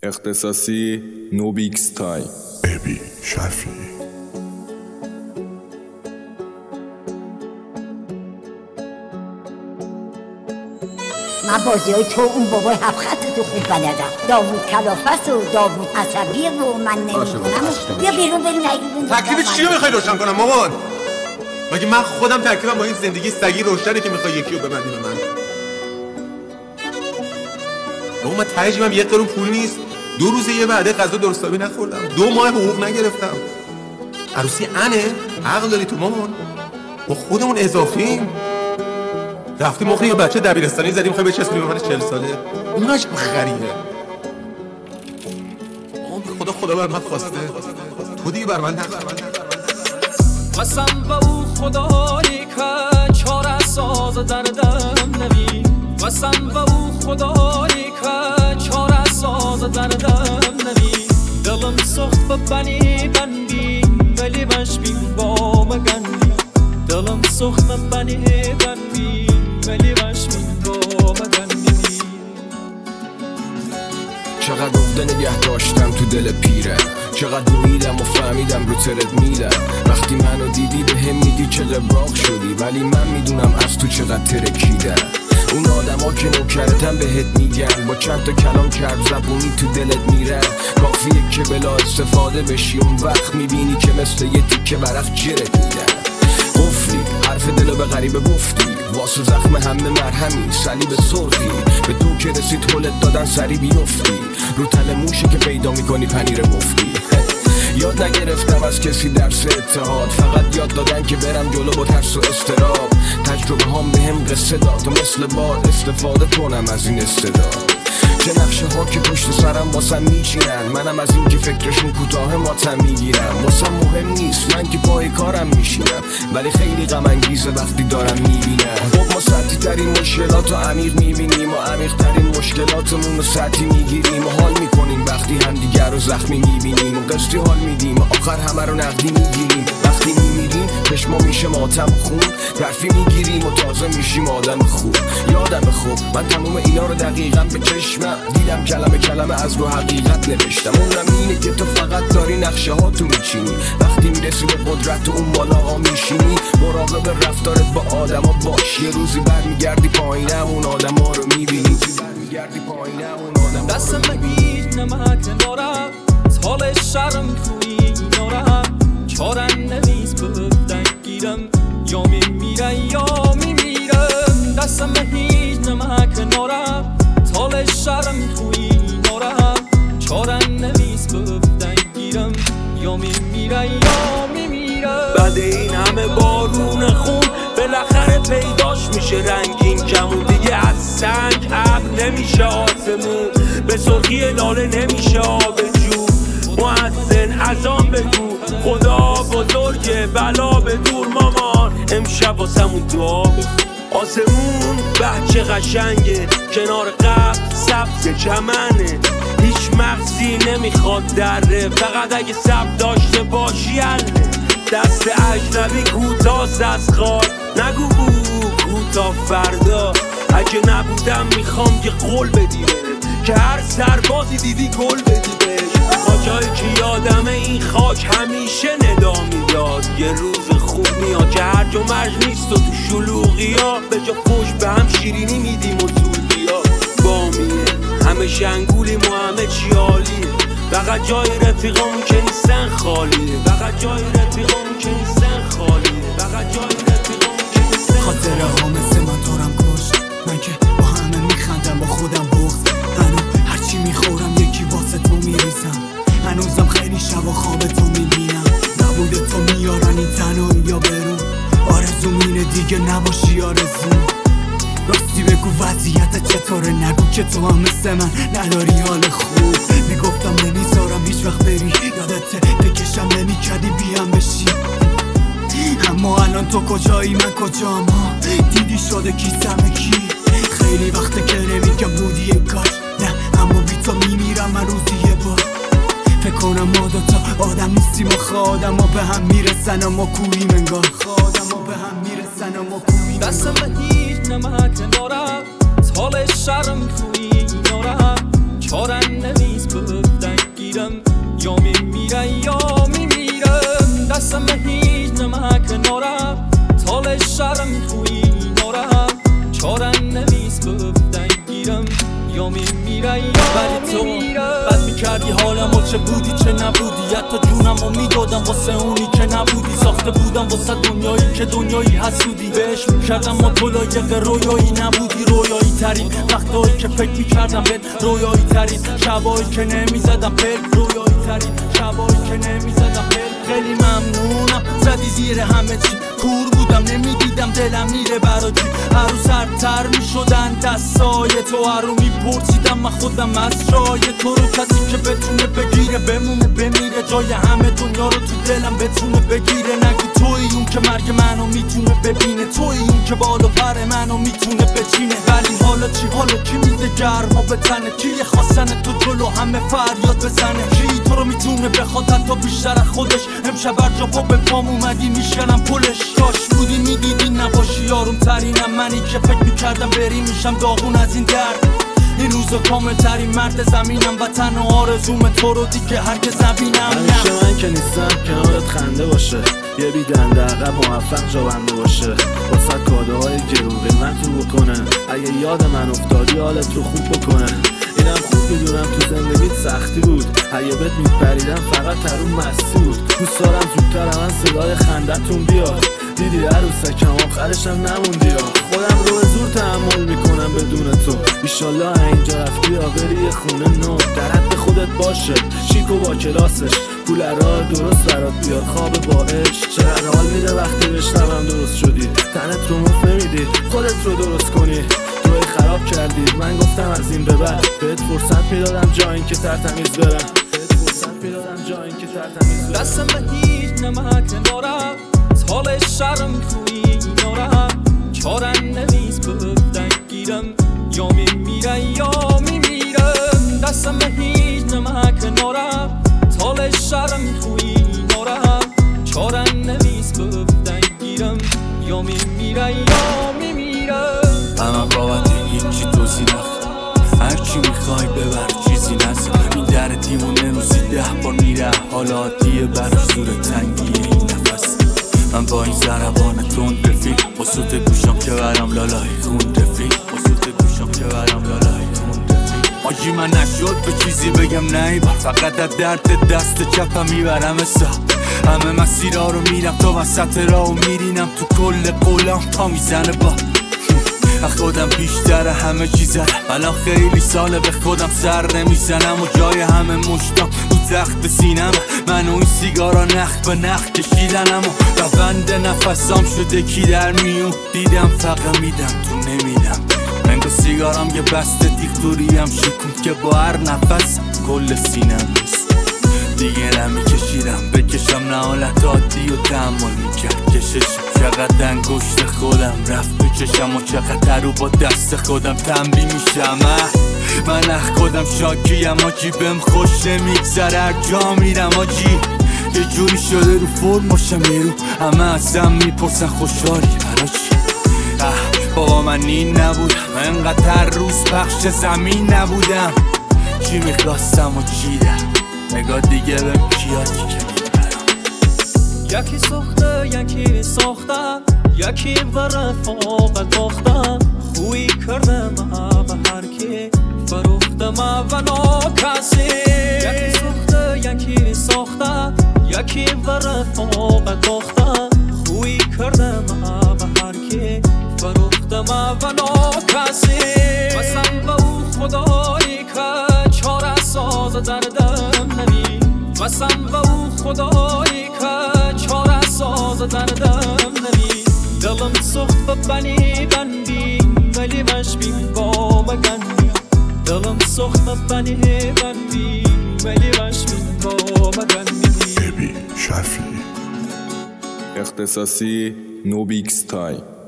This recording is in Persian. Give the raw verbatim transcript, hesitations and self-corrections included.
اختصاصی نوبیکس تای ابی شفیعی. من بازی های تو اون بابای هفت خط تو خوب بلدم. داوود کلافست و داوود عصبیه و من نمیدونم. بیا بیرون بریم نگیرون. تکلیف چی رو میخوای روشن کنم مامان؟ مگه من خودم تکلیفم با این زندگی سگی روشنه که میخوای یکی رو ببندی به من؟ بابا من ته جیبم یک قرون پول نیست. دو روز یه وعده غذا درستابی نخوردم. دو ماه حقوق نگرفتم. عروسی انه؟ عقل داری تو مامان؟ ما خودمون اضافیم. رفتیم مخری یه بچه دبیرستانی زدیم خواهی بچسبونیم به من چهل ساله. اوناش خریه. خدا خدا بر من خواسته. تو دیگه بر من نخواسته. قسم به او خدایی که چاره ساز دردم نمی. قسم به او خدایی که چاره ساز دردم نمی. دلم سخت به بنی بندی ولی وش بین با مگندی. دلم سخت به بنی بندی ولی وش بین با مگندی. چقدر عقده نگه داشتم تو دل پیره، چقدر رویدم و فهمیدم رو ترد میدم. وقتی منو دیدی به هم میگی چه قبراق شدی، ولی من میدونم از تو چقدر ترکیدم. اون آدم ها که نوکرتم بهت میگن، با چند تا کلام کرد زبونی تو دلت میرن. کافیه که بلا استفاده بشی، اون وقت میبینی که مثل یه تیکه برق جرت میدن. قفلی حرف دلو به غریبه گفتی، واسه زخم همه مرهمی صلیب سرخی. به تو که رسید حلت دادن سری بیفتی، رو تل موشه که پیدا میکنی پنیر مفتی. یاد نگرفتم از کسی درس اتحاد، فقط یاد دادن که برم جلو با ترس و استراب. تجربه هم به هم قصه داد و مثل باد استفاده کنم از این استعداد. چه نقشه ها که پشت سرم واسم میچینن، منم از این که فکرشون کوتاه ماتم میگیرم. واسم مهم نیست من که پای کارم میشینم، ولی خیلی غم انگیزه وقتی دارم میبینم. خب ما سطحی ترین مشکلات رو عمیق میبینیم و عمیق ترین مشکلاتمون رو سطحی میگیریم و حال میکنیم وقتی هم دیگر رو زخمی میبینیم و قصدی حال میدیم و آخر همه رو نقدی میگیریم. وقتی میمیریم چشما میشه ماتم خون، ترفی میگیریم و تازه میشیم آدم خوب. یادم خوب من تموم اینا رو دقیقا به چشمم دیدم، کلمه کلمه از رو حقیقت نوشتم. اونم اینه که تو فقط داری نقشه ها تو میچینی، وقتی میرسی به قدرت و اون بالا ها میشینی. مراقب رفتارت با آدم ها باش، یه روزی برمیگردی پایینم اون آدم ها رو میبینی. دست من هیچ نمک نارم، حال شرم توی نارم. چارن نویز بودن گیرم، یا میمیره یا میمیرم. دست من هیچ نمک نارم، حال شرم توی نارم. چارن نویز بودن گیرم، یا میمیره یا میمیرم. بعد این همه بارون خون بالاخره پیداش میشه رنگین کمون. دیگه از سنگ ابر نمیشه آسمون، به سرخی لاله نمیشه آب جو. محسن ازان بگو خدا بزرگه بلا به دور مامان. امشب واسمون دعا بگو. آسمون بچه قشنگه، کنار قبل سبز چمنه. هیچ مغزی نمیخواد دره، فقط اگه سب داشته باشی حله. دست اجنبی کوتاست از خار، نگو بو کوتا فردا. اگه نبودم میخوام یه قول بدی بهم، که هر سربازی دیدی گل بدی بهش. خاجایی که یادمه این خاک همیشه ندا میداد. یه روز خوب میاد که هر جا مرج نیست و تو شلوغی ها به جا پشت به هم شیرینی میدیم و زودیا. بامیه همه شنگولیم و همه چی عالیه، فقط جای رفیقامون که نیستن خالیه. فقط جای رفیقامون که نیستن خالیه. فقط جای رفیقامون که نیستن خالیه. خاطره ها مثل من تارم کشت، من که با همه میخندم با خودم بغض. هنوز هرچی میخورم یکی واسه تو میریزم، هنوزم خیلی شب و خواب تو میبینم. نبوده تو میارن این تنهایی یا برون، آرزوم اینه دیگه نباشی آرزوم. راستی بگو وضعیت چطوره، نگو که تو هم مثل من نداری حال خوب. میگفتم نمیذارم هیچ وقت بری، یادته بکشم نمیکردی بیم بشی. اما الان تو کجایی من کجام ها، دیدی شده کیسم کی. خیلی وقته که نمیگم بودی یه کاش، نه اما بی تو میمیرم من روزی یه بار. فکر کنم ما دوتا آدم نیستیم و خودم ها به هم میرسن اما کوییم انگار. خودم ها به هم میرسن اما کوییم. دست من هیچ نمک نارم، حال شرم توی نارم. چارن نویز بود ولی تو بد میکردی حالمو، چه بودی چه نبودی، حتی جونمو میدادم واسه اونی که نبودی. ساخته بودم واسه دنیایی که دنیایی حسودی، بهش میکردم ما تو لایق رویایی نبودی. رویایی ترین وقتایی که فکر میکردم بهت، رویایی ترین شبایی که نمیزدم پل، رویایی ترین شبایی که نمیزدم پل. خیلی ممنونم زدی زیر همه چی، کور بودم نمیدیدم دلم میره برا چی. هر رو سرتر میشدن دستای تو، هر رو میپرسیدم من خودم از جای تو رو. کسی که بتونه بگیره بمونه بمیره، جای همه دنیا رو تو دلم بتونه بگیره. نگو توی اون که مرگ منو میتونه ببینه، توی اون که بالا پر منو میتونه بچینه. ولی حالا چی، حالا کی میده گرما به تنه، کی خواستن تو جلو همه فریاد بزنه، کی تو رو میتونه بخواد حتی بیشتر از خودش. امشب بر جا پا به پام اومدی میشکنم پلش. کاش بودی میدیدی نباشی یارم ترینم، منی که فکر میکردم بری میشم داغون از این درد. این روزا کامل ترین مرد زمینم، وطن و آرزوم تو رو دیگه هرگز نبینم. همیشه من که نیستم کنارت خنده باشه، یه بیدنده عقب موفق جا بنده باشه، واسه کاده های گرون قیمت رو بکنه. اگه یاد من افتادی حالت رو خوب بکنه. اینم خوب میدونم تو زندگیت سختی بود، اگه بهت میپریدم فقط ترون مستی بود. دوست دارم زودتر من صدای خندتون بیاد، دیدی عروسکم آخرشم نموندی ها. خودم رو به زور تحمل میکنم بدون تو، ایشالله اینجا رفتی یا بری یه خونه نو. درد به خودت باشه شیک و با کلاسش، پول راه درست برات بیاد خواب با عشق. چقدر حال میده وقتی بشنوم درست شدی، تنت رو مفت نمیدی خودت رو درست کنی. توی خراب کردی، من گفتم از این به بعد بهت فرصت میدادم جا این که ترتمیز برم، بهت فرصت میدادم جا این که ترتمیز برم. دستم به هیچ نمک ندارم، حال شرم توی نارم، چارن نویز بفتن گیرم، یا میمیره یا میمیرم. دستم به هیچ نمک ندارم، حال شرم توی نارم، چارن نویز بفتن گیرم، یا میمیره یا میمیرم. همه بابت هیچی توضیح نخواه، هرچی میخوای ببر چیزی نزن. این در دیوونه روزی ده بار میره، حالا عادیه براش زور تنگیه این نفس. من با این ضربان تند رفیق، با صوت گوشم که برم لالای خون رفیق، با صوت گوشم که برم لالای خون رفیق. آجی من نشد به چیزی بگم نیبر، فقط از درد دست چپم میبرم حساب. همه مسیرها رو میرم تا وسط راه و میرینم تو کل قولم تا میزنه با خودم بیشتر همه چیزه. الان خیلی ساله به خودم سر نمیزنم و جای همه مشتم رو تخت سینم. من و این سیگارا نخ به نخ کشیدنم و روند نفسام شده کی در میون. دیدم فقط میدم تو نمیدم، منگو سیگارم یه بسته دیختوریم شکون که با هر نفسم کل سینم نیست. دیگه نمیکشیدم بکشم نه حالت عادی و تحمل میکرد کششم. چقدر انگشت خودم رفت تو چشم و چقدر رو با دست خودم تنبیه میشم. من اخ خودم شاکیم آجی، بهم خوش نمیگذره هر جا میرم آجی. یه جوری شده رو فرم باشم یه رو همه ازم میپرسن خوشحالی برا چی. بابا من این نبودم، انقدر روز پخش زمین نبودم. چی میخواستم و چیدم، نگاه دیگه بهم کیاتی که یکی ساخته یکی ساختم، یکی و رفاقت باختم. خویی کردم به هر کی فروختم و ناکسی. یکی ساخته یکی ساختم، یکی و رفاقت باختم. خویی کردم به هر کی فروختم و ناکسی. قسم به او خدایی که چاره ساز دردم نبی، قسم به او خدایی که چاره ساز دردم نبی. دلم سخت و بنی بندی ولی مشبی با مگندی. دلم سخت و بنی بندی ولی مشبی با مگندی. ابی شفی اختصاصی نوبیکس تای